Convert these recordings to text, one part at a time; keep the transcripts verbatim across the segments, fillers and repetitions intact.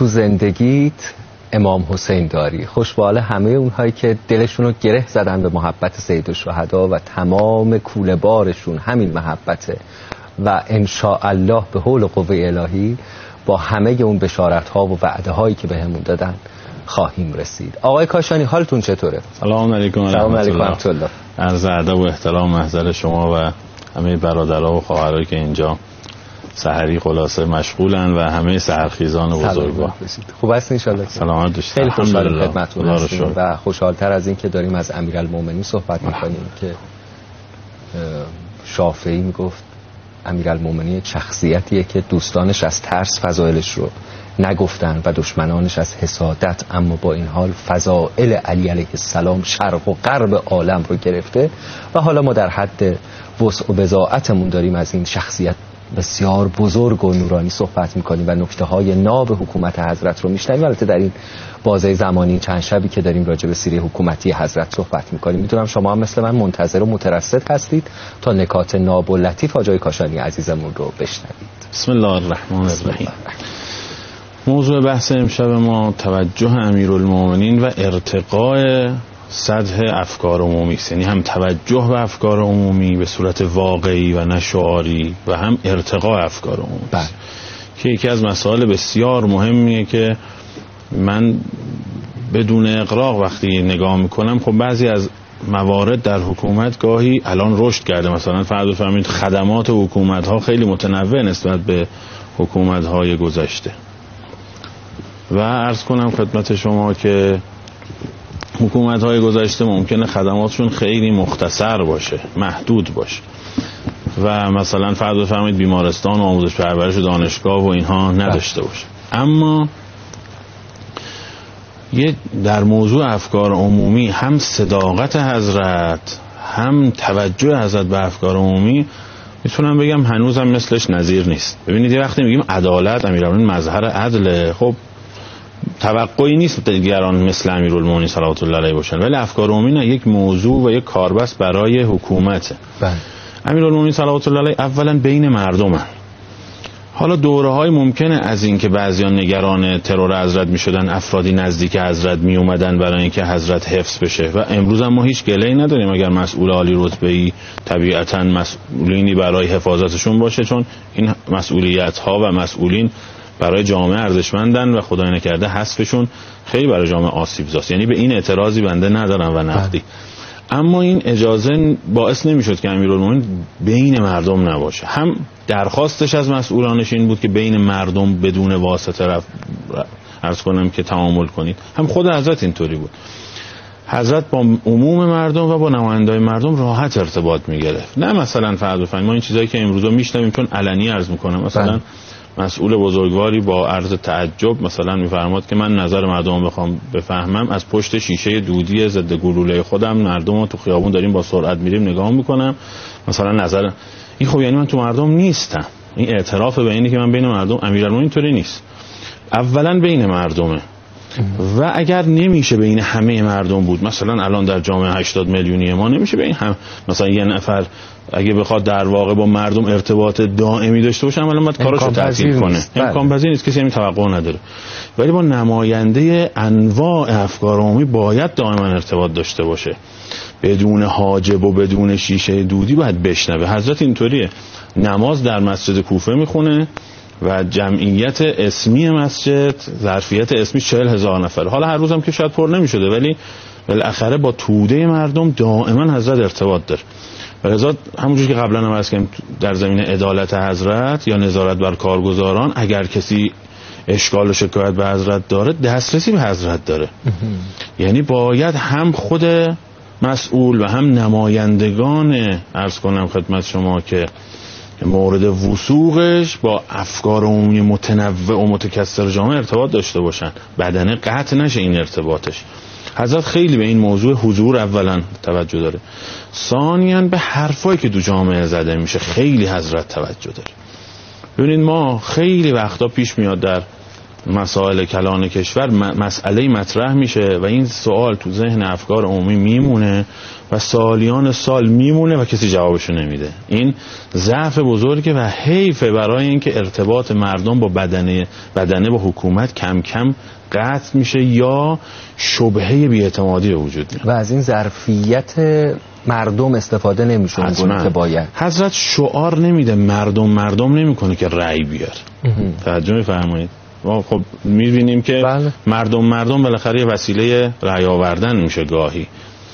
تو زندگیت امام حسین داری. خوشبال همه اونهایی که دلشون رو گره زدن به محبت سید الشهدا و تمام کوله بارشون همین محبته و انشاءالله به حول قوه الهی با همه اون بشارت ها و وعده هایی که بهمون دادن خواهیم رسید. آقای کاشانی حالتون چطوره؟ سلام علیکم و رحمت الله. عرض ادب و احترام محضر شما و همه برادرها و خواهرایی که اینجا سحری خلاصه مشغولن و همه سحرخیزان بزرگوار. خوب هستین ان شاء الله؟ سلامت باشید. خیلی خوشحالم خدمتتون هستیم و خوشحال‌تر از این که داریم از امیرالمومنین صحبت می‌کنیم که شافعی میگفت امیرالمومنین شخصیتیه که دوستانش از ترس فضایلش رو نگفتن و دشمنانش از حسادت، اما با این حال فضائل علی علیه السلام شرق و غرب عالم رو گرفته و حالا ما در حد وسع و بضاعتمون داریم از این شخصیت بسیار بزرگ و نورانی صحبت میکنیم و نکته های ناب حکومت حضرت رو میشنویم. البته در این بازه زمانی چند شبی که داریم راجع به سیره حکومتی حضرت صحبت میکنیم، میدونم شما هم مثل من منتظر و مترصد هستید تا نکات ناب و لطیف آقای کاشانی عزیزمون رو بشنوید. بسم الله الرحمن الرحیم. موضوع بحث امشب ما توجه امیرالمومنین و ارتقاء سطح افکار عمومی است، یعنی هم توجه به افکار عمومی به صورت واقعی و نه شعاری و هم ارتقاء افکار عمومی بله. که یکی از مسائل بسیار مهمیه که من بدون اغراق وقتی نگاه میکنم خب بعضی از موارد در حکومت گاهی الان رشد کرده، مثلا فرض فرمایید خدمات حکومت ها خیلی متنوع نسبت به حکومت های گذشته و عرض کنم خدمت شما که حکومت های گذشته ممکنه خدماتشون خیلی مختصر باشه، محدود باشه و مثلا فرض بفرمایید بیمارستان و آموزش پرورش و دانشگاه و اینها نداشته باشه، اما یه در موضوع افکار عمومی هم صداقت حضرت هم توجه حضرت به افکار عمومی میتونم بگم هنوزم مثلش نظیر نیست. ببینید یه وقتی میگیم عدالت، امیرالمومنین مظهر عدل، خب توقعی نیست دیگران مثل امیرالمومنین صلوات الله علیه باشن، ولی افکار عمومی نه، یک موضوع و یک کاربست برای حکومته. بله. امیرالمومنین صلوات الله علیه اولا بین مردمه. حالا دوره‌های ممکنه از این که بعضیان نگران ترور حضرت می‌شدن افرادی نزدیک حضرت می اومدن برای اینکه حضرت حفظ بشه و امروز هم ما هیچ گله‌ای نداریم اگر مسئول عالی رتبه‌ای طبیعتاً مسئولینی برای حفاظتشون باشه، چون این مسئولیت‌ها و مسئولین برای جامعه ارزشمندن و خدای نکرده حذفشون خیلی برای جامعه آسیب زاست، یعنی به این اعتراضی بنده ندارم و نقدی. اما این اجازه باعث نمیشد که امیرالمومنین بین مردم نباشه. هم درخواستش از مسئولانش این بود که بین مردم بدون واسطه رفت عرض کنم که تعامل کنید، هم خود حضرت اینطوری بود. حضرت با عموم مردم و با نمایندای مردم راحت ارتباط میگرفت، نه مثلا فرض بفرمایید ما این چیزایی که امروزا میشنویم، چون علنی عرض میکنم مثلا مسئول بزرگواری با عرض تعجب مثلا میفرماد که من نظر مردم بخوام بفهمم از پشت شیشه دودی ضد گلوله خودم مردم رو تو خیابون داریم با سرعت میریم نگاه میکنم مثلا نظر این، خب یعنی من تو مردم نیستم. این اعتراف به اینه که من بین مردم. امیرالمومنین اینطوری نیست، اولا بین مردمه و اگر نمیشه بین همه مردم بود، مثلا الان در جامعه هشتاد میلیونی ما نمیشه بین هم مثلا یه نفر اگه بخواد در واقع با مردم ارتباط دائمی داشته باشه عملا باید کاراشو تعطیل کنه، امکان پذیر نیست، کسی همین توقع نداره. ولی با نماینده انواع افکار عمومی باید دائما ارتباط داشته باشه، بدون حاجب و بدون شیشه دودی باید بشنوه. حضرت اینطوریه، نماز در مسجد کوفه میخونه و جمعیت اسمی مسجد ظرفیت اسمی چهل هزار نفر. حالا هر روزم که شاید پر نمیشده ولی بالاخره با توده مردم دائما حضرت ارتباط داره. و لذا همونجور که قبلا هم عرض کردم در زمینه عدالت حضرت یا نظارت بر کارگزاران، اگر کسی اشکال و شکایت به حضرت داره دسترسی به حضرت داره. یعنی باید هم خود مسئول و هم نمایندگان عرض کنم خدمت شما که مورد وثوقش با افکار عمومی متنوع و متکثر جامعه ارتباط داشته باشن، بدنه قطع نشه این ارتباطش. حضرت خیلی به این موضوع حضور اولا توجه داره، ثانیاً به حرفایی که دو جامعه زده میشه خیلی حضرت توجه داره. ببینید ما خیلی وقتا پیش میاد در مسائل کلان کشور مسئله مطرح میشه و این سوال تو ذهن افکار عمومی میمونه و سالیان سال میمونه و کسی جوابشو نمیده. این ضعف بزرگه و حیفه برای اینکه ارتباط مردم با بدنه بدنه با حکومت کم کم قطع میشه یا شبهه بی‌اعتمادی به وجود میاد و از این ظرفیت مردم استفاده نمیشه اونگونه که باید. حضرت شعار نمیده، مردم مردم نمیکنه که رأی بیار. توجه میفرمایید؟ ما خب میبینیم که بله. مردم مردم بالاخره یه وسیله رأی آوردن میشه گاهی.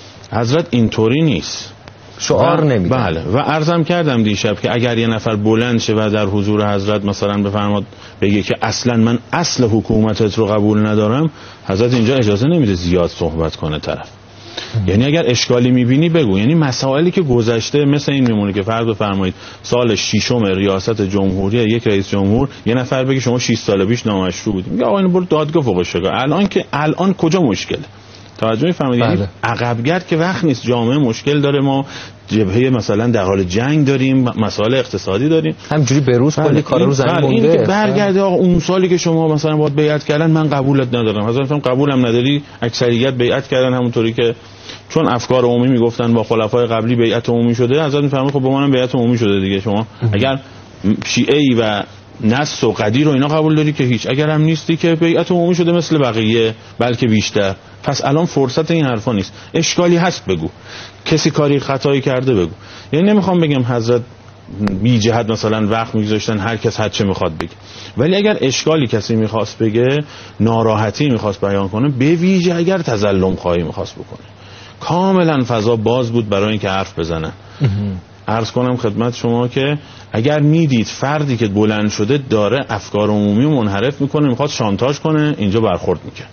حضرت اینطوری نیست، شعار نمیده. بله. و عرضم کردم دیشب که اگر یه نفر بلند شه و در حضور حضرت مثلا بفرماد بگه که اصلا من اصل حکومتت رو قبول ندارم، حضرت اینجا اجازه نمیده زیاد صحبت کنه طرف. یعنی اگر اشکالی میبینی بگو. یعنی مسائلی که گذشته مثل این میمونه که فرض بفرمایید سال ششم ریاست جمهوری یک رئیس جمهور یه نفر بگه شما شش سال پیش نامشروع بودیم، یا آقا اینو برو دادگاه فوق الشگاه. الان که الان کجا مشکله؟ توجه می‌فرمایید؟ بله. یعنی عقبگرد که وقت نیست، جامعه مشکل داره، ما جبهه مثلا در حال جنگ داریم، مسائل اقتصادی داریم، همینجوری به روز کلی کار رو زمین مونده. این که برگرده آقا اون سالی که شما مثلا باید بیعت کردن من قبولت ندارم، مثلا فهم قبولم نداری، اکثریت بیعت کردن همونطوری که چون افکار عمومی میگفتن با خلفای قبلی بیعت عمومی شده، حضرت میفرمایید خب با منم بیعت عمومی شده دیگه. شما اگر شیعه‌ای و نص و قدیر و اینا قبول داری که هیچ، اگر هم نیستی که بیعت عمومی شده مثل بقیه بلکه بیشتر. پس الان فرصت این حرفا نیست. اشکالی هست بگو، کسی کاری خطایی کرده بگو. یعنی نمیخوام بگم حضرت بی جهت مثلا وقت میگذاشتن هر کس هر چه میخواد بگه، ولی اگر اشکالی کسی میخواست بگه، ناراحتی میخواست بیان کنه، به ویژه اگر تظلم خواهی میخواست بکنه، کاملا فضا باز بود برای اینکه حرف بزنن. عرض کنم خدمت شما که اگر میدید فردی که بلند شده داره افکار عمومی رو منحرف میکنه، میخواد شانتاژ کنه، اینجا برخورد میکنه.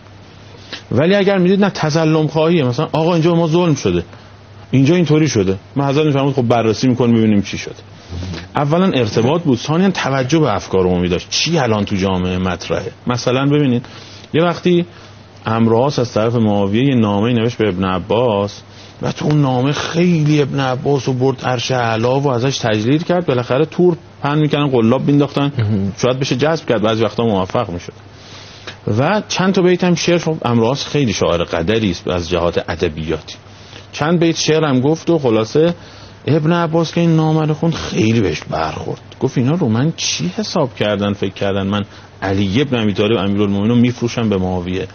ولی اگر میدید نه تظلم خواهیه، مثلا آقا اینجا ما ظلم شده، اینجا اینطوری شده، ما حضرت میفرمود خب بررسی میکنیم ببینیم چی شده. اولا ارتباط بود، ثانیا توجه به افکار عمومی داشت. چی الان تو جامعه مطرحه؟ مثلا ببینید یه وقتی عمرو عاص از طرف معاویه یه نامه نوشت به ابن عباس و تو اون نامه خیلی ابن عباس رو برد عرش اعلی و ازش تجلیل کرد. بالاخره تور پهن میکنن، قلاب بینداختن، شاید بشه جذب کرد، بعضی وقتا موفق میشد. و چند تا بیت هم شعر، عمرو عاص خیلی شاعر قدری است از جهات ادبیاتی، چند بیت شعر هم گفت و خلاصه ابن عباس که این نامه رو خوند خیلی بهش برخورد. گفت اینا رو من چی حساب کردن، فکر کردن من علی ابن ابی طالب امیرالمومنین رو میفروشم به معاویه.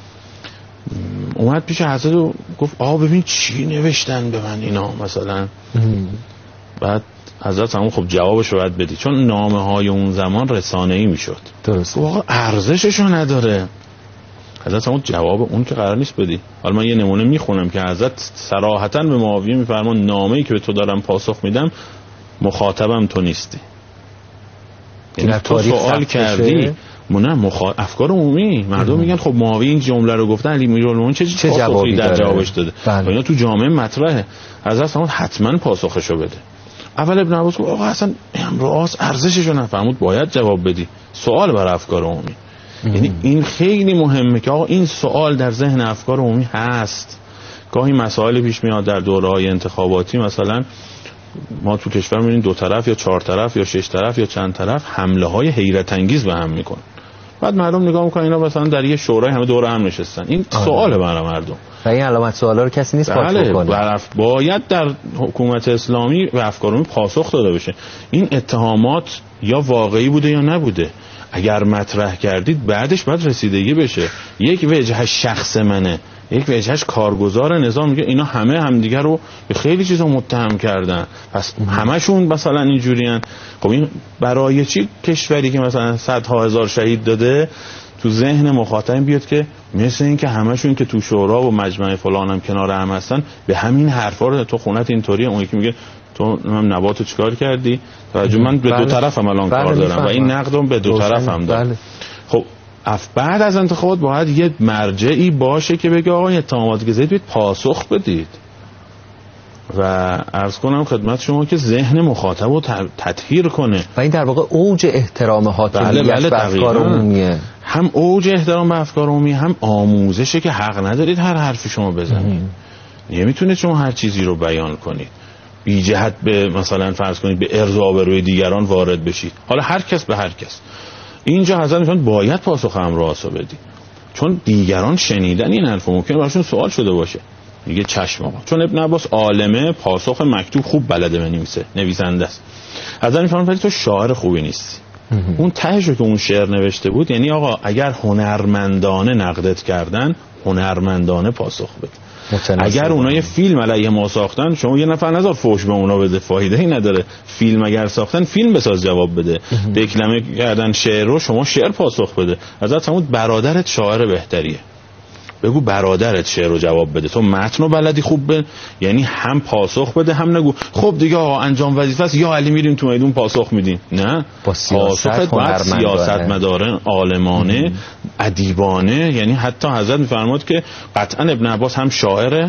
اومد پیش حضرت و گفت آقا ببین چی نوشتن به من اینا مثلا. بعد حضرت همون خب جوابش رو باید بدی، چون نامه های اون زمان رسانه‌ای میشد. درست. آقا ارزشش رو نداره. حضرت همون جواب اون که قرار نیست بدی. حالا من یه نمونه میخونم که حضرت صراحتاً به معاویه میفرمان نامه‌ای که به تو دارم پاسخ میدم مخاطبم تو نیستی. یعنی تو سوال کردی نه مخا... افکار عمومی مردم میگن خب معاویه این جمله رو گفتن، علی امیرالمومنین چه, چه جوابی در جوابش داده؟ بله. اینا تو جامعه مطرحه. حضرت همون حتما پاسخشو بده. اول ابن عباس گفت آقا اصلا عمرو عاص ارزششو نفهمید، باید جواب بدی. سوال بر افکار عمومی. یعنی این خیلی مهمه که آقا این سوال در ذهن افکار عمومی هست. گاهی مسائل پیش میاد در دوره‌های انتخاباتی، مثلا ما تو کشور می‌بینیم دو طرف یا چهار طرف یا شش طرف یا چند طرف حمله‌های حیرت انگیز به هم میکنن. بعد مردم نگاه میکنن اینا مثلا در یه شورای همه دور هم نشستن. این سواله برای مردم و این علامت سوالا رو کسی نیست پاسخ کنه. بله، باید در حکومت اسلامی و افکار عمومی پاسخ داده بشه. این اتهامات یا واقعی بوده یا نبوده. اگر مطرح کردید بعدش باید رسیدگی بشه. یک وجه شخص منه، یک وجهش کارگزار نظام. میگه اینا همه همدیگه رو به خیلی چیزا متهم کردن، پس همشون مثلا اینجوریان. خب این برای چی کشوری که مثلا صدها هزار شهید داده تو ذهن مخاطب بیاد که مثل این که همشون که تو شورا و مجمع فلان هم کنار هم هستن به همین حرفا رو تو خونت اینطوریه. اون یکی میگه تو هم نباتو چیکار کردی؟ توجه من به بله. دو طرف هم الان بله کار دارم بله. و این نقدم به دو طرف هم دارم. بله. خب اف بعد از انتخابات باید یه مرجعی باشه که بگه آقا اتهاماتی که زدید بیاید پاسخ بدید. و عرض کنم خدمت شما که ذهن مخاطب رو تطهیر کنه و این در واقع اوج احترام حاکمیت بله بله به افکار عمومیه. هم اوج احترام به افکار عمومی، هم آموزشه که حق ندارید هر حرفی شما بزنید. نمیتونید شما هر چیزی رو بیان کنید بی جهت به مثلا فرض کنید به ارض و آبروی دیگران وارد بشید. حالا هر کس به هر کس. اینجا حضرت میفرمایند باید پاسخ امر و آسا بدی، چون دیگران شنیدن این حرف ممکنه براشون سوال شده باشه. میگه چشم آقا. چون ابن عباس عالمه، پاسخ مکتوب خوب بلده بنویسه، نویسنده است. حضرت میفرمایند ولی تو شاعر خوبی نیستی. اون تهشو که اون شعر نوشته بود، یعنی آقا اگر هنرمندانه نقدت کردن، هنرمندانه پاسخ بده. اگر اونا یه فیلم علیه ما ساختن، شما یه نفر نذار فوش به اونا بده، فایده ای نداره. فیلم اگر ساختن، فیلم بساز جواب بده. دکلمه کردن شعر رو، شما شعر پاسخ بده. حضرت فرمود برادرت شاعر بهتریه، بگو برادرت شعر رو جواب بده، تو متن رو بلدی خوب به، یعنی هم پاسخ بده هم نگو خب دیگه آقا انجام وظیفه است یا علی میریم تو میدون پاسخ میدیم. نه، پاسخت باید سیاستمدارانه، عالمانه، ادیبانه. یعنی حتی حضرت میفرماد که قطعا ابن عباس هم شاعره،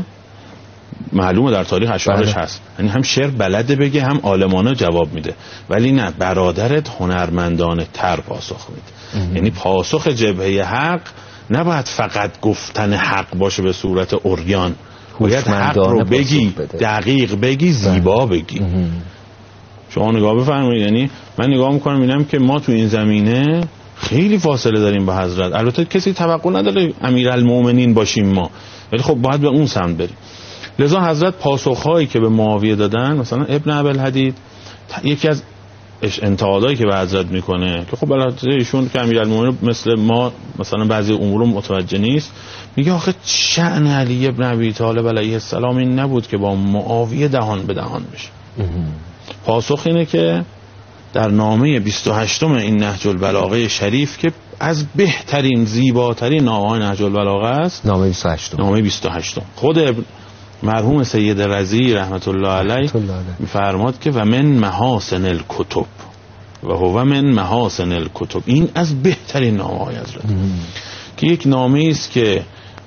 معلومه در تاریخ اشعارش هست، یعنی هم شعر بلده بگه هم عالمانه جواب میده، ولی نه، برادرت هنرمندانه تر پاسخ میده. یعنی پاسخ جبهه حق نباید فقط گفتن حق باشه به صورت عریان، باید حق رو بگی، دقیق بگی، زیبا بگی. شما نگاه بفرمایید، یعنی من نگاه میکنم اینم که ما تو این زمینه خیلی فاصله داریم با حضرت. البته کسی توقع نداره امیرالمومنین باشیم ما، ولی خب باید به اون سمت بریم. لذا حضرت پاسخهایی که به معاویه دادن، مثلا ابن ابوالحدید یکی از انتقادایی که به حضرت میکنه که خب البته ایشون که امیرالمومنین مثل ما مثلا بعضی امور متوجه نیست، میگه آخه شأن علی ابن ابی طالب علیه السلام این نبود که با معاویه دهان به دهان بشه. پاسخ اینه که در نامه بیست و هشتم این نهج البلاغه شریف که از بهترین زیباترین نامه‌های نهج البلاغه است، نامه بیست و هشتم نامه بیست و هشتم خود مرحوم سید رضی رحمت الله علیه میفرماد که و من محاسن الکتب و هو من محاسن الکتب، این از بهترین نامه‌های حضرت که یک نامه است که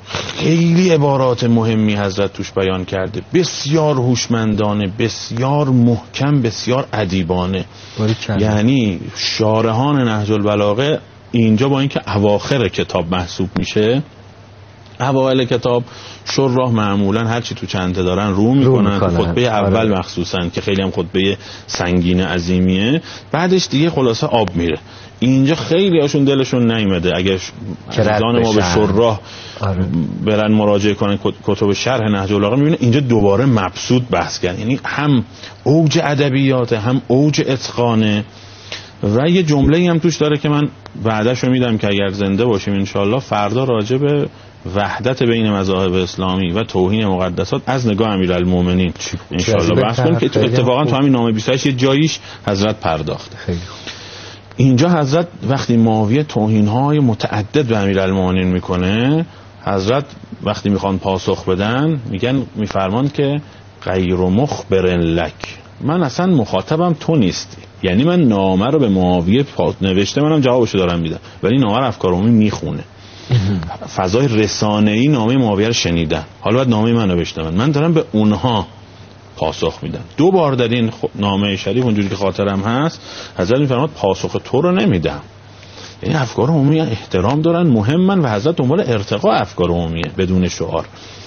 خیلی عبارات مهمی حضرت توش بیان کرده، بسیار هوشمندانه، بسیار محکم، بسیار ادیبانه. یعنی شارحان نهج البلاغه اینجا با اینکه اواخر کتاب محسوب میشه، اوائل کتاب شراح معمولا هر چی تو چنته دارن رو میکنن، خطبه اول مخصوصا که خیلی هم خطبه سنگین عظیمیه، بعدش دیگه خلاصه آب میره. اینجا خیلی هاشون دلشون نیامده اگر عزیزان ما به شراح برن مراجعه کنن کتب شرح نهج البلاغه، میبینه اینجا دوباره مبسوط بحث کردن، یعنی هم اوج ادبیات هم اوج اتقانه. و یه جمله‌ای هم توش داره که من وعده‌شو میدم که اگر زنده باشیم انشالله فردا راجع به وحدت بین مذاهب اسلامی و توهین مقدسات از نگاه امیرالمومنین انشالله بحث کنیم که اتفاقا تو همین نامه بیست و هشت یه جاییش حضرت پرداخته. اینجا حضرت وقتی معاویه توهین‌های متعدد به امیرالمومنین میکنه، حضرت وقتی میخوان پاسخ بدن میگن، میفرمان که غیر مخبر لک، من اصلا مخاطبم تو نیستی. یعنی من نامه رو به معاویه نوشته، منم جوابشو دارم میدم، ولی نامه رو افکار عمومی میخونه. فضای رسانه‌ای نامه معاویه رو شنیدن، حالا بعد نامه من نوشته، من من دارم به اونها پاسخ میدم. دو بار در این نامه شریف اونجوری که خاطرم هست حضرت میفرماد پاسخ تو رو نمیدم. یعنی افکار عمومی احترام دارن، مهمن و حضرت دنبال ارتقاء افکار عمومیه بدون شعار.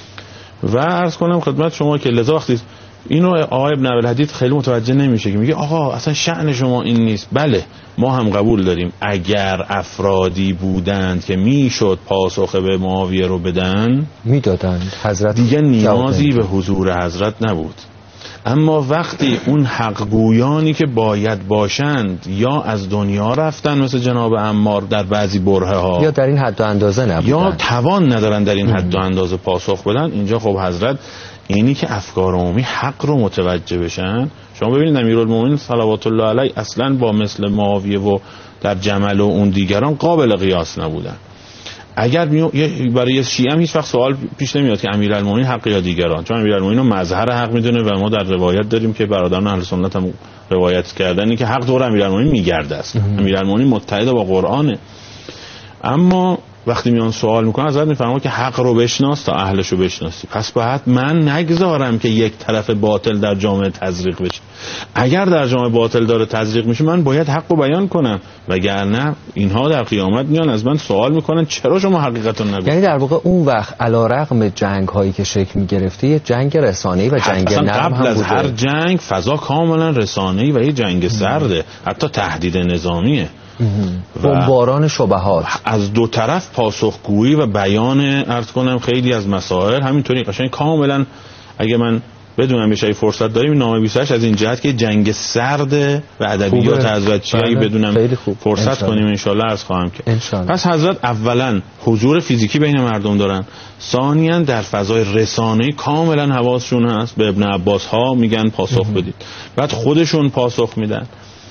و عرض کنم خدمت شما که لذا وقتی اینو آقای ابن ابوالحدید خیلی متوجه نمیشه که میگه آقا اصلا شأن شما این نیست. بله ما هم قبول داریم اگر افرادی بودند که میشد پاسخ به معاویه رو بدن میدادند، حضرت دیگه نیازی به حضور حضرت نبود. اما وقتی اون حق گویانی که باید باشند یا از دنیا رفتن مثل جناب عمار در بعضی برهه ها، یا در این حد و اندازه نبودن، یا توان ندارن در این حد و اندازه پاسخ بدن، اینجا خب حضرت اینی که افکار عمومی حق رو متوجه بشن. شما ببینید امیرالمومنین صلوات الله علیه اصلا با مثل معاویه و در جمل و اون دیگران قابل قیاس نبودن. اگر برای شیعه هم هیچ وقت سوال پیش نمیاد که امیرالمومنین حق یا دیگران، چون امیرالمومنین رو مظهر حق میدونه و ما در روایت داریم که برادران اهل سنت هم روایت کردن که حق دور امیرالمومنین میگرده است. امیرالمومنین متحد با قرآنه. اما وقتی میان سوال میکنن حضرت میفرماید که حق رو بشناس تا اهلشو بشناسی. پس باید من نگذارم که یک طرف باطل در جامعه تزریق بشه. اگر در جامعه باطل داره تزریق میشه من باید حق رو بیان کنم، وگرنه اینها در قیامت میان از من سوال میکنن چرا شما حقیقت رو نگفتید. یعنی در واقع اون وقت علیرغم جنگ هایی که شکل میگرفته یه جنگ رسانه‌ای و جنگ نرم هم بوده. قبل از هر جنگ فضا کاملا رسانه‌ای و یه جنگ سرده، حتی تهدید نظامیه. بمباران شبهات از دو طرف پاسخگویی و بیان عرض کنم خیلی از مسائل همینطوری قشنگ کاملا. اگه من بدونم بشه فرصت داریم نامه بیست و هشت از این جهت که جنگ سرد و ادبیات حضرت چیه اگه بدونم فرصت انشالله. کنیم انشالله عرض خواهم کرد. پس حضرت اولا حضور فیزیکی بین مردم دارن، ثانیاً در فضای رسانه‌ای کاملا حواسشون هست، به ابن عباس ها میگن پاسخ بدید، بعد خودشون پاسخ میدن.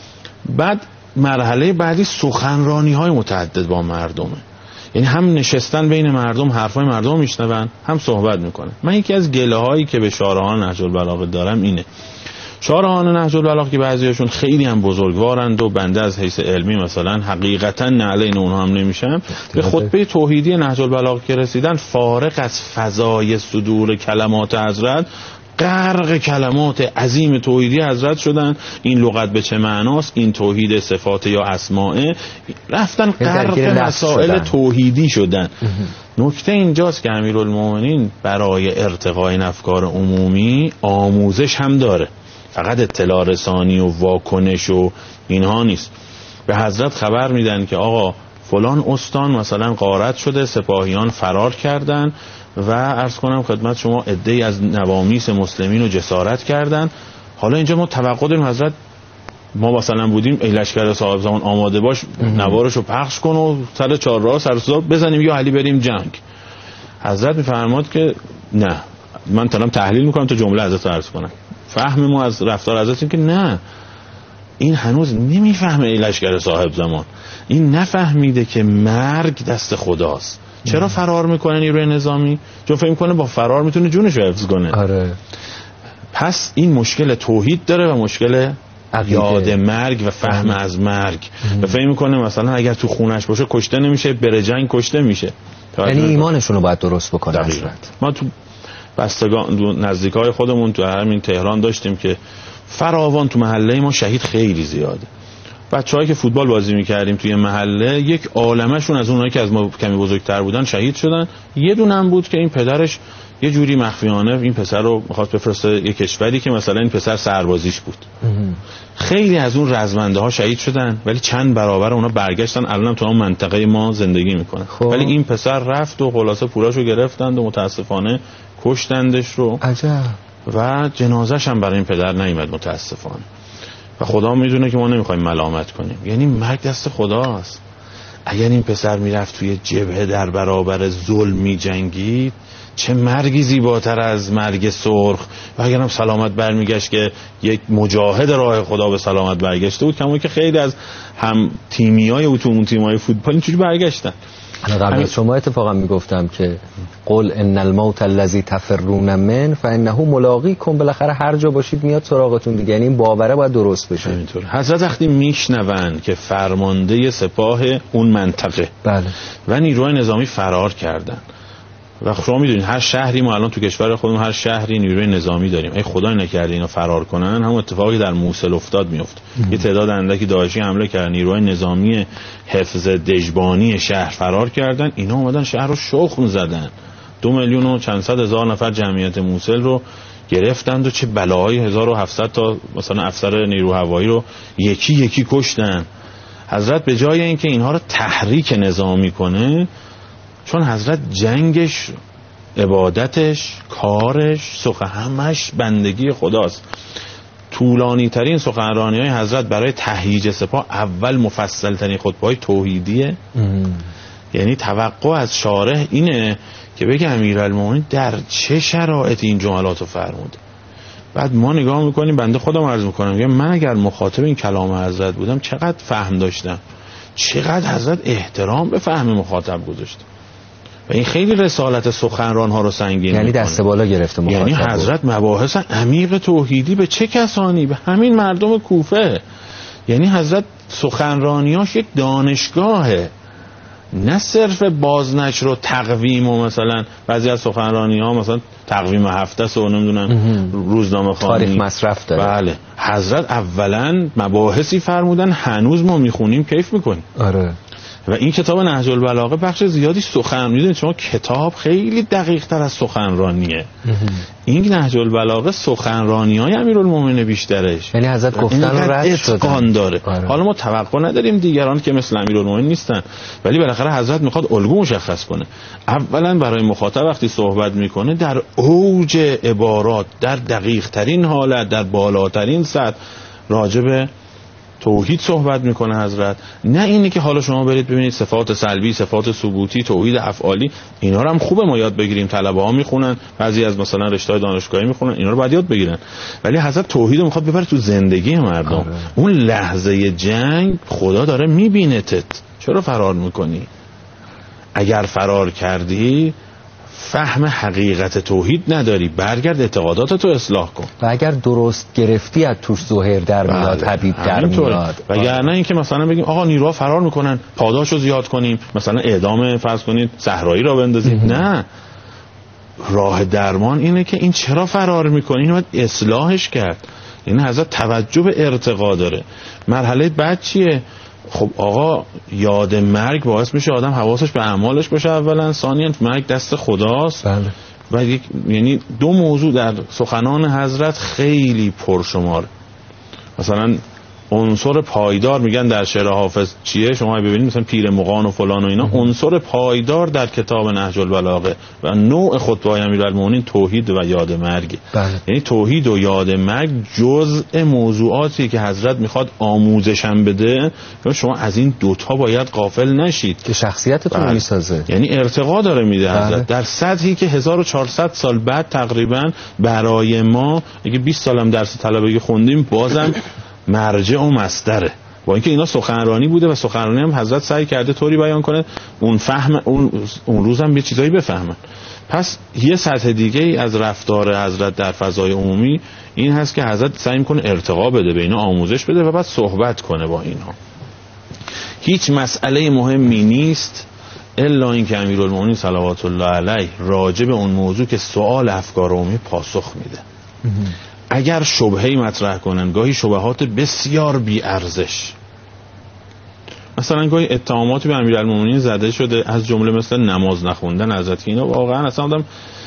بعد مرحله بعدی سخنرانی های متعدد با مردمه، یعنی هم نشستن بین مردم حرفای مردم میشنون هم صحبت میکنه. من یکی از گله هایی که به شارحان نهج البلاغه دارم اینه، شارحان نهج البلاغه که بعضیاشون خیلی هم بزرگوارند و بنده از حیث علمی مثلا حقیقتا نعلین اونها هم نمیشم، به خطبه توحیدی نهج البلاغه که رسیدن فارغ از فضای صدور کلمات حضرت غرق کلمات عظیم توحیدی حضرت شدن. این لغت به چه معناست، این توحید صفات یا اسماء، رفتن غرق مسائل توحیدی شدن. نکته اینجاست که امیرالمومنین برای ارتقای افکار عمومی آموزش هم داره، فقط اطلاع رسانی و واکنش و اینها نیست. به حضرت خبر میدن که آقا فلان استان مثلا غارت شده، سپاهیان فرار کردن و عرض کنم خدمت شما عده‌ای از نوامیس مسلمین رو جسارت کردن. حالا اینجا ما توقع داریم حضرت ما مثلا بودیم ای لشکر صاحب زمان آماده باش، نوارش رو پخش کن و سر چهار راه سر صدا بزنیم یا علی بریم جنگ. حضرت میفرماد که نه، من دارم تحلیل میکنم تا جمله حضرت رو عرض کنم. فهم ما از رفتار حضرت این که نه، این هنوز نمیفهمه ای لشکر صاحب زمان، این نفهمیده که مرگ دست خداست. چرا فرار میکنه نیروی نظامی؟ چون فکر میکنه با فرار میتونه جونش رو حفظ کنه. آره. پس این مشکل توحید داره و مشکل یاد مرگ و فهم از مرگ و فکر میکنه مثلا اگر تو خونش باشه کشته نمیشه، بره جنگ کشته میشه. یعنی ایمانشون رو باید درست بکنه. ما تو بستگان نزدیکای خودمون تو همین تهران داشتیم که فراوان تو محله ما شهید خیلی زیاده. بچه‌هایی که فوتبال بازی می‌کردیم توی محله یک عالمه‌شون از اونایی که از ما کمی بزرگتر بودن شهید شدن. یه دونم بود که این پدرش یه جوری مخفیانه این پسر رو می‌خواست بفرسته یه کشوری که مثلا این پسر سربازیش بود. خیلی از اون رزمنده ها شهید شدن ولی چند برابر اونا برگشتن، الان تو اون منطقه ما زندگی میکنن. ولی این پسر رفت و خلاصه پولاشو گرفتند و متاسفانه کشتندش رو. عجب. و جنازش هم برای این پدر نیامد متاسفانه. و خدا میدونه که ما نمیخوایم ملامت کنیم، یعنی مرگ دست خداست. اگر این پسر میرفت توی جبهه در برابر ظلم میجنگید، چه مرگی زیباتر از مرگ سرخ. و اگرم سلامت برمیگشت که یک مجاهد راه خدا به سلامت برگشته بود، کما که خیلی از هم تیمیای او تو اون تیمای فوتبال اینجوری برگشتن. قبل از شما اتفاقا میگفتم که قل ان الموت الذی تفرون من فانه ملاقیکم، بالاخره هر جا باشید میاد سراغتون دیگه. یعنی این باوره باید درست بشه. همینطور حضرت وقتی میشنون که فرمانده سپاه اون منطقه بله و نیروی نظامی فرار کردن و شما میدونید هر شهری ما الان تو کشور خودمون هر شهری نیروی نظامی داریم، ای خدای نکرده اینا فرار کنن، هم اتفاقی در موصل افتاد میفته. یه تعداد اندکی داعشی حمله کردن، نیروی نظامی حفظ دژبانی شهر فرار کردن، اینا اومدن شهر رو شخم زدن، دو میلیون و چند صد هزار نفر جمعیت موصل رو گرفتند و چه بلاهای هزار و هفتصد تا مثلا افسر نیرو هوایی رو یکی یکی کشتن. حضرت به جای اینکه اینها رو تحریک نظامی کنه، چون حضرت جنگش، عبادتش، کارش، سخن همش بندگی خداست. طولانی ترین سخنرانی های حضرت برای تهییج سپاه اول مفصل ترین خطبه های توحیدیه. یعنی توقع از شارح اینه که بگه امیرالمومنین در چه شرایطی این جملات رو فرموده. بعد ما نگاه میکنیم، بنده خودم عرض میکنم میگم من اگر مخاطب این کلام حضرت بودم چقدر فهم داشتم، چقدر حضرت احترام به فهم مخاطب گذاشته. و این خیلی رسالت سخنران ها رو سنگین یعنی دست بالا گرفته مخاطب. یعنی حضرت مباحث عمیق توحیدی به چه کسانی؟ به همین مردم کوفه. یعنی حضرت سخنرانیاش یک دانشگاهه، نه صرف بازنشر و تقویم و مثلا بعضی از سخنرانی ها مثلا تقویم هفته است و نمیدونم روزنامه خوانی تاریخ مصرف داره. بله حضرت اولا مباحثی فرمودن هنوز ما میخونیم کیف میکنیم. آره. و این کتاب نهج البلاغه بخش زیادی سخن، میدونید شما کتاب خیلی دقیق تر از سخنرانیه. این نهج البلاغه سخنرانی های امیرالمومنین بیشترش، یعنی حضرت گفتن رو رد شدن داره. آره. حالا ما توقع نداریم دیگران که مثل امیرالمومنین نیستن، ولی بالاخره حضرت میخواد الگو مشخص کنه. اولا برای مخاطب وقتی صحبت میکنه در اوج عبارات، در دقیق ترین حالت، در بالاترین سطح راجع به توحید صحبت میکنه حضرت. نه اینی که حالا شما برید ببینید صفات سلبی، صفات ثبوتی، توحید افعالی، اینا رو هم خوبه ما یاد بگیریم، طلبه ها میخونن، بعضی از مثلا رشته‌های دانشگاهی میخونن، اینا رو باید یاد بگیرن، ولی حضرت توحید رو میخواد ببره تو زندگی مردم. آره. اون لحظه جنگ خدا داره میبینتت، چرا فرار میکنی؟ اگر فرار کردی فهم حقیقت توحید نداری، برگرد اعتقاداتتو اصلاح کن. و اگر درست گرفتی از توش ظاهر در میاد، حبیب در میاد. وگرنه اینکه مثلا بگیم آقا نیروها فرار میکنن، پاداشو زیاد کنیم، مثلا اعدام فرض کنید صحرایی را بندازیم. نه، راه درمان اینه که این چرا فرار میکنه، اینو باید اصلاحش کرد. این حضرت توجه به ارتقا داره. مرحله بعد چیه؟ خب آقا یاد مرگ باعث میشه آدم حواسش به اعمالش باشه اولا، ثانیاً مرگ دست خداست. بله. و یک یعنی دو موضوع در سخنان حضرت خیلی پرشمار. مثلا عنصر پایدار میگن در شعر حافظ چیه؟ شما ببینید مثلا پیر مغان و فلان و اینا، عنصر پایدار در کتاب نهج البلاغه و نوع خطبه‌های امیرالمومنین توحید و یاد مرگ. بله. یعنی توحید و یاد مرگ جزء موضوعاتی که حضرت میخواد آموزشم بده و شما از این دوتا باید غافل نشید که شخصیتتون بله. میسازه. یعنی ارتقا داره میده حضرت. بله. در سطحی که هزار و چهارصد سال بعد تقریبا برای ما اگه بیست سالم درس طلبگی خوندیم بازم مرجع و مصدره، با اینکه اینا سخنرانی بوده و سخنرانی هم حضرت سعی کرده طوری بیان کنه اون فهم اون اون روز هم یه چیزایی بفهمن. پس یه سطح دیگه ای از رفتار حضرت در فضای عمومی این هست که حضرت سعی میکنه ارتقا بده، به اینا آموزش بده و بعد صحبت کنه با اینها. هیچ مسئله مهمی نیست الا اینکه امیرالمومنین صلوات الله علیه راجع به اون موضوع که سوال افکار عمومی پاسخ میده. اگر شبهه‌ای مطرح کنن، گاهی شبهات بسیار بی ارزش، مثلا گاهی اتهاماتی به امیرالمومنین زده شده از جمله مثل نماز نخوندن حضرت، اینا واقعا اصلا آدم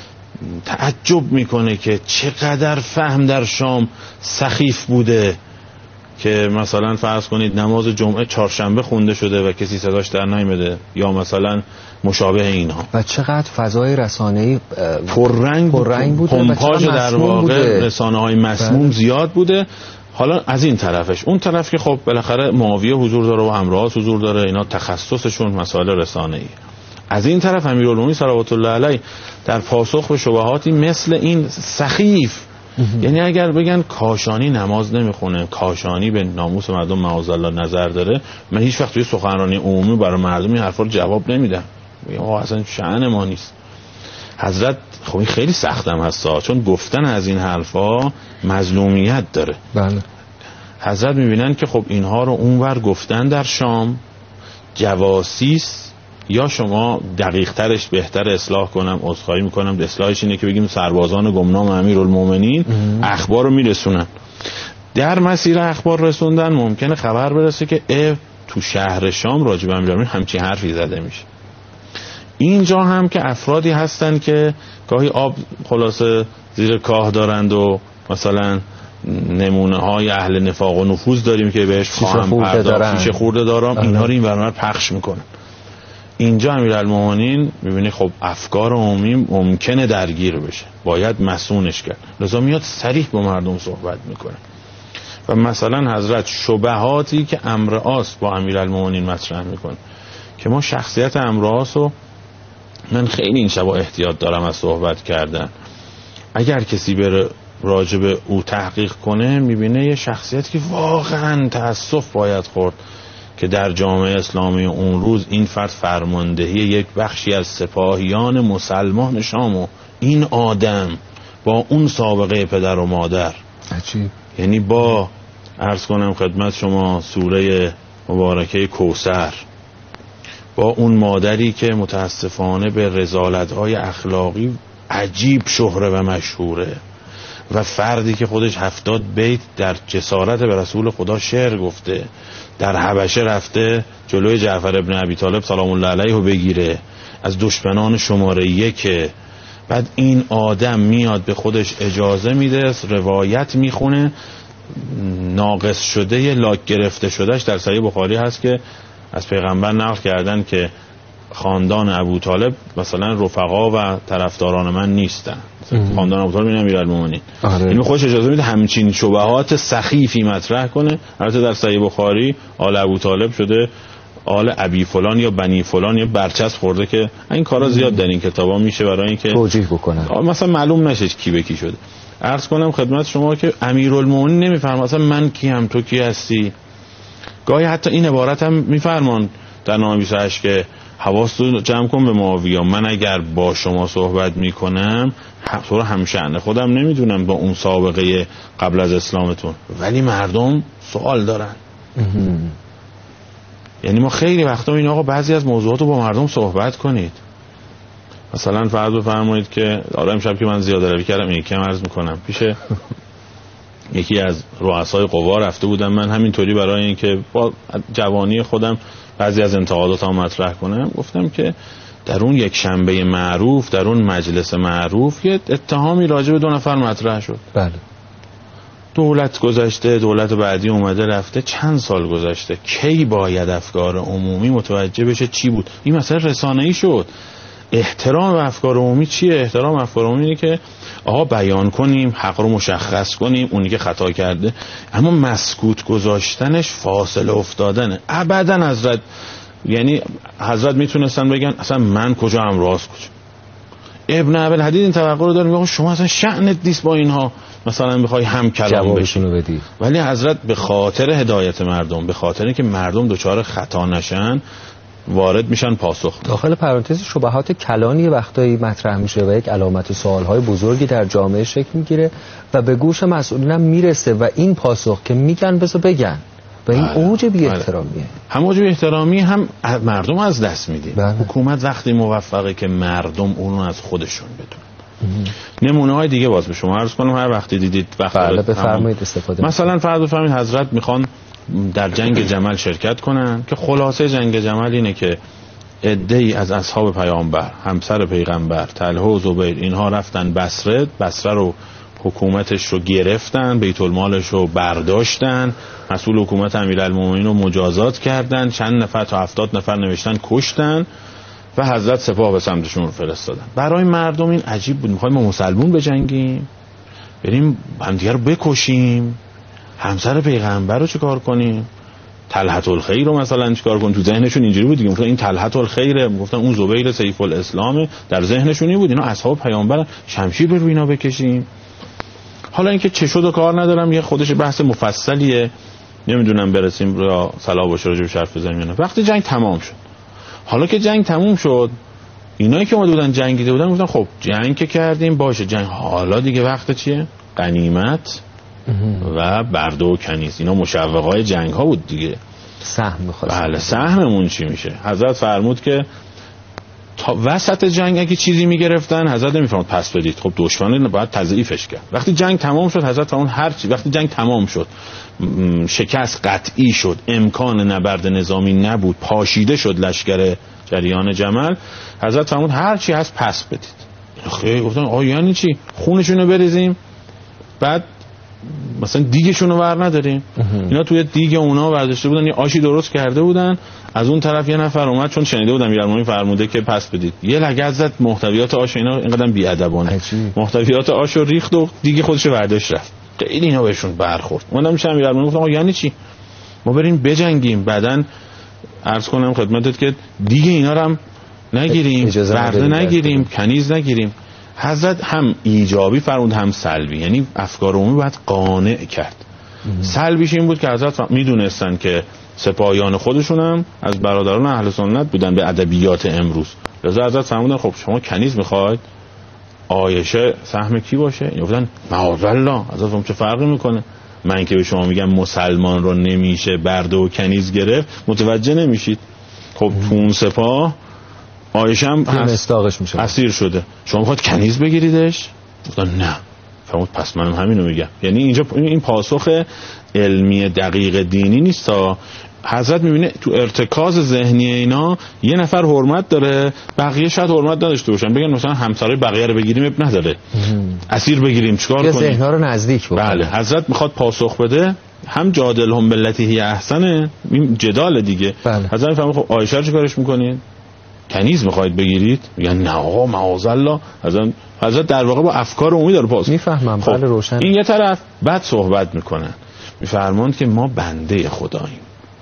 تعجب میکنه که چقدر فهم در شام سخیف بوده که مثلا فرض کنید نماز جمعه چهارشنبه خونده شده و کسی صداش در نیامده، یا مثلا مشابه اینها. و چقدر فضای رسانه‌ای پررنگ پررنگ بوده، پمپاژ در واقع رسانه‌های مسموم زیاد بوده. حالا از این طرفش، اون طرف که خب بالاخره معاویه حضور داره و همراه حضور داره، اینا تخصصشون مسائل رسانه‌ای. از این طرف امیرالمومنین صلوات الله علیه در پاسخ به شبهاتی مثل این سخیف، یعنی اگر بگن کاشانی نماز نمیخونه، کاشانی به ناموس مردم معاذالله نظر داره، من هیچ وقت توی سخنرانی عمومی برای مردم این حرفا رو جواب نمیدم، آقا اصلا شأن ما نیست. حضرت خب این خیلی سختم هستا، چون گفتن از این حرفا مظلومیت داره. بله. حضرت میبینن که خب اینها رو اونور گفتن در شام جواسیس، یا شما دقیق ترش بهتر اصلاح کنم عذرخواهی میکنم، اصلاحش اینه که بگیم سربازان گمنام امیرالمومنین اخبار رو میرسونن. در مسیر اخبار رسوندن ممکنه خبر برسه که اه تو شهر شام راجع به امیرالمومنین همچین حرفی زده میشه. اینجا هم که افرادی هستن که گاهی آب خلاصه زیر کاه دارند و مثلا نمونه های اهل نفاق و نفوذ داریم که بهش خواهم پرداخت، شیشه خورده دارم، اینها رو این برنامه پخش میکنن. اینجا امیرالمومنین میبینی خب افکار عمومی ممکنه درگیر بشه، باید مسئونش کرد، لذا میاد صریح با مردم صحبت میکنه. و مثلا حضرت شبهاتی که امر آس با امیرالمومنین مطرح میکنه که ما شخصیت امر آس رو من خیلی این شبا احتیاط دارم از صحبت کردن. اگر کسی بره راجب او تحقیق کنه میبینه یه شخصیت که واقعا تأسف باید خورد که در جامعه اسلامی اون روز این فرد فرماندهی یک بخشی از سپاهیان مسلمان شام و این آدم با اون سابقه پدر و مادر عجیب. یعنی با عرض کنم خدمت شما سوره مبارکه کوثر، با اون مادری که متاسفانه به رذالت‌های اخلاقی عجیب شهره و مشهوره، و فردی که خودش هفتاد بیت در جسارت به رسول خدا شعر گفته، در حبشه رفته جلوی جعفر ابن ابی طالب سلام الله علیه رو بگیره، از دشمنان شماره یک. بعد این آدم میاد به خودش اجازه میده، روایت میخونه ناقص شده، لاک گرفته شدهش در صحیح بخاری هست که از پیغمبر نقل کردن که خاندان ابو طالب مثلا رفقا و طرفداران من نیستن. خاندان ابو طالب این امیرالمومنین. این خودش اجازه میده همچین شبهات سخیفی مطرح کنه. البته در صحیح بخاری آل ابو طالب شده آل ابی فلان یا بنی فلان، یا برچسب خورده که این کارا زیاد در این کتابا میشه برای اینکه توجیه بکنن مثلا معلوم نشه کی به کی شده. عرض کنم خدمت شما که امیرالمومنین نمیفهمه مثلا من کیم تو کی هستی. گاهی حتی این عبارت هم میفرمان در نامه بیست و هشت که حواستو جمع کن به معاویه، من اگر با شما صحبت میکنم تو رو همشأن خودم نمیدونم با اون سابقه قبل از اسلامتون، ولی مردم سوال دارن. یعنی ما خیلی وقتا این آقا بعضی از موضوعات رو با مردم صحبت کنید. مثلا فرض بفرمایید که آره امشب که من زیاده روی کردم یکی هم عرض میکنم پیش یکی از رؤسای قوا رفته بودم من همینطوری برای اینکه با جوانی خودم بعضی از انتقاداتم مطرح کنم، گفتم که در اون یک شنبه معروف، در اون مجلس معروف یه اتهامی راجع به دو نفر مطرح شد. بله. دولت گذشته، دولت بعدی اومده رفته، چند سال گذشته، کی باید افکار عمومی متوجه بشه چی بود؟ این مسئله رسانه‌ای شد. احترام به افکار عمومی چیه؟ احترام افکار عمومی اینه که آقا بیان کنیم، حق رو مشخص کنیم، اونی که خطا کرده، اما مسکوت گذاشتنش فاصله افتادنه. ابداً حضرت، یعنی حضرت میتونستن بگن اصلا من کجا هم راست کجا. ابن ابوالحدید این توقع رو داره، میگه شما اصلا شأنت نیست با اینها مثلا بخوای هم کلام بشی، ولی حضرت به خاطر هدایت مردم، به خاطر اینکه مردم دچار خطا نشن، وارد میشن پاسخ. داخل پرانتز شبهات کلانی وقتایی مطرح میشه و یک علامت سوالهای بزرگی در جامعه شکل میگیره و به گوش مسئولین هم میرسه و این پاسخ که میگن بذار بگن و این اوج بی احترامیه. هم اوج بی احترامی، هم مردم از دست میده. حکومت وقتی موفقه که مردم اونو از خودشون بدون. نمونه های دیگه باز به شما عرض کنم، هر وقتی دیدید وقت بله بفرمایید استفاده. مثلا فرض بفرمایید حضرت میخوان در جنگ جمل شرکت کنن که خلاصه جنگ جمل اینه که عده‌ای از اصحاب پیامبر، همسر پیغمبر، طلحه و زبیر، اینها رفتن بصره، بصره رو حکومتش رو گرفتن، بیت المالش رو برداشتن، مسئول حکومت امیرالمومنین رو مجازات کردن، چند نفر تا هفتاد نفر نوشتن کشتن و حضرت سپاه به سمتشون رو فرستادن. برای مردم این عجیب بود، میخوایم ما مسلمون بجنگیم، بریم همدیگه رو بکشیم، همسر پیغمبر رو چیکار کنیم، طلحة الخیر رو مثلا چیکار کنیم؟ تو ذهنشون اینجوری بود دیگه، گفتن این طلحة الخیره، گفتن اون زبیر سیف الاسلام، در ذهنشون این بود اینا اصحاب پیامبر، شمشیر رو اینا بکشیم. حالا اینکه چه شد و کار ندارم، یه خودش بحث مفصلیه، نمیدونم برسیم را صلاح باشه راجع بهش حرف بزنیم یا نه. وقتی جنگ تمام شد، حالا که جنگ تموم شد، اینایی که اومده بودن جنگیده بودن گفتن خب جنگ که کردیم باشه، جنگ حالا دیگه وقت چیه؟ غنیمت و برده و کنیز. اینا مشوقهای جنگ ها بود دیگه. سهم می‌خواست. بله، سهممون چی میشه؟ حضرت فرمود که تا وسط جنگ اگه چیزی میگرفتن حضرت نمیفرمود پس بدید، خب دشمن باید تضعیفش کرد. وقتی جنگ تمام شد حضرت فرمود هر چی، وقتی جنگ تمام شد، شکست قطعی شد، امکان نبرد نظامی نبود، پاشیده شد لشکر جریان جمل، حضرت فرمود هر چی هست پس بدید. خیلی گفتن آ یعنی چی؟ خونشونو بریزیم بعد مثلا دیگشون رو ور نداریم؟ اینا توی دیگ اونا برداشته بودن، یه آشی درست کرده بودن، از اون طرف یه نفر اومد چون شنیده بودم امیرالمومنین فرموده که پس بدید، یه لگد زد محتویات آش، اینا اینقدر بی‌ادبانه محتویات آش رو ریخت و دیگه خودش برداشت رفت. خیلی اینا بهشون برخورد. اومدم میشه امیرالمومنین گفتم آقا یعنی چی؟ ما بریم بجنگیم، بعدن عرض کنم خدمتت که دیگه اینا رو هم نگیریم، برده نگیریم، کنیز نگیریم. حضرت هم ایجابی فرمود هم سلبی، یعنی افکار عمومی باید قانع کرد. سلبیش این بود که حضرت میدونستن که سپاهیان خودشون هم از برادران اهل سنت بودن به ادبیات امروز، لذا حضرت فرمودن خب شما کنیز میخواید، عایشه سهم کی باشه؟ این گفتن معاذالله. حضرت فرمود چه فرقی میکنه؟ من که به شما میگم مسلمان رو نمیشه برده و کنیز گرفت، متوجه نمیشید. خب تو اون سپاه عایشه هم مستاقش میشه، اسیر شده، شما میخواد کنیز بگیریدش؟ گفتن نه. فرمود پس منم همینو میگم. یعنی اینجا این پاسخ علمی دقیق دینی نیست تا حضرت میبینه تو ارتکاز ذهنی اینا یه نفر حرمت داره، بقیه شاید حرمت نداشته باشن، بگن مثلا همسرای بقیه رو بگیریم اب نداره، اسیر بگیریم چیکار کنیم، ذهن‌ها رو نزدیک بکنه. بله حضرت میخواد پاسخ بده، هم جادلهم بالتی هی احسنه، این جدال دیگه. بله. حضرت میفهمه خب عایشه رو چیکارش میکنید؟ کنیز میخواید بگیرید؟ میگن نه آقا معاذالله. حضرت حضرت در واقع با افکار عمومی داره پاسخ میفهمم. خب. بله روشن. این یه طرف بعد صحبت میکنن، میفرماند که ما بنده خداییم،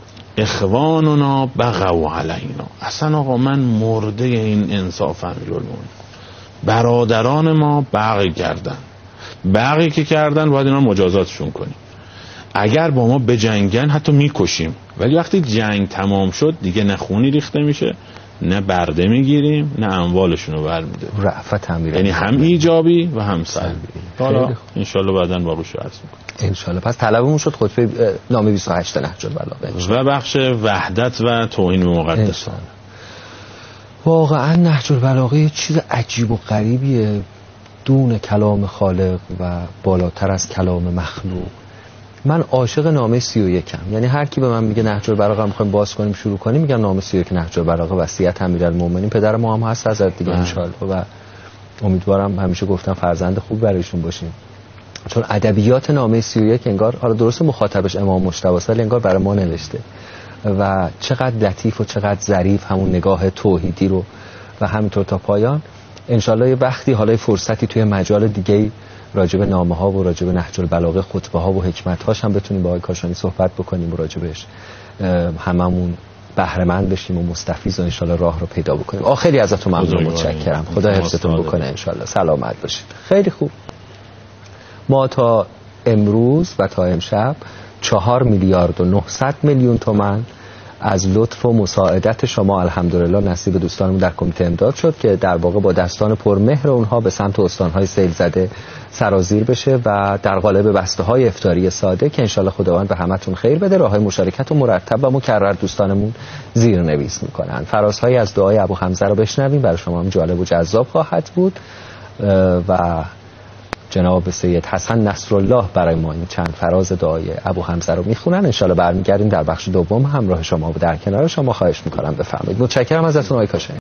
اخواننا بغوا علینا. اصلا آقا من مرده این انصاف امیرالمومنین، برادران ما بغی کردن، بغی که کردن باید اینا مجازاتشون کنیم، اگر با ما بجنگن حتی میکشیم، ولی وقتی جنگ تمام شد دیگه نه خونی ریخته میشه، نه برده میگیریم، نه اموالشون رو برمیده. رأفت امیر، یعنی هم ایجابی و هم سلبی. حالا انشالله بعداً با روش عرض میکنم انشالله. پس طلبمون شد خطبه نامه بیست و هشت نهج البلاغه و بخش وحدت و توهین به مقدسات. واقعا نهج البلاغه یه چیز عجیب و غریبیه، دون کلام خالق و بالاتر از کلام مخلوق. من عاشق نامه سی و یکم، یعنی هر کی به من میگه نهج البلاغه میخوایم باز کنیم شروع کنیم، میگم نامه سی و یک نهج البلاغه وصیت امیرالمومنین پدر ما هم هست حضرت دیگه ان شاء الله، و امیدوارم همیشه گفتم فرزند خوب برایشون باشیم، چون ادبیات نامه سی و یک انگار حالا درست مخاطبش امام مجتبی است ولی انگار برای ما نوشته و چقدر لطیف و چقدر ظریف همون نگاه توحیدی رو و همینطور تا پایان. انشالله یه وقتی حالا فرصتی توی مجال دیگه‌ای راجع به نامه ها و راجع به نهج البلاغه خطبه ها و حکمت هاش هم بتونیم با آقای کاشانی صحبت بکنیم و راجع بهش هممون بهره مند بشیم و مستفیض و انشالله راه رو پیدا بکنیم. آخری ازتون ممنون، متشکرم. خدا حفظتون بکنه انشالله، سلامت باشید. خیلی خوب. ما تا امروز و تا امشب چهار میلیارد و نهصد میلیون تومان از لطف و مساعدت شما الحمدلله نصیب دوستانمون در کمیته امداد شد که در واقع با دستان پرمهر اونها به سمت استانهای سیل زده سرازیر بشه و در قالب بسته های افطاری ساده که انشالله خداوند به همتون خیر بده. راه های مشارکت و مرتب و مکرر دوستانمون زیرنویس میکنن. فرازهایی از دعای ابو حمزه رو بشنویم، برای شما هم جالب و جذاب خواهد بود و جناب سید حسن نصرالله برای ما این چند فراز دعای ابو حمزه رو میخونن. انشالله برمیگردیم در بخش دوم همراه شما و در کنار شما. خواهش میکنم بفرمایید. متشکرم ازتون آقای کاشانی.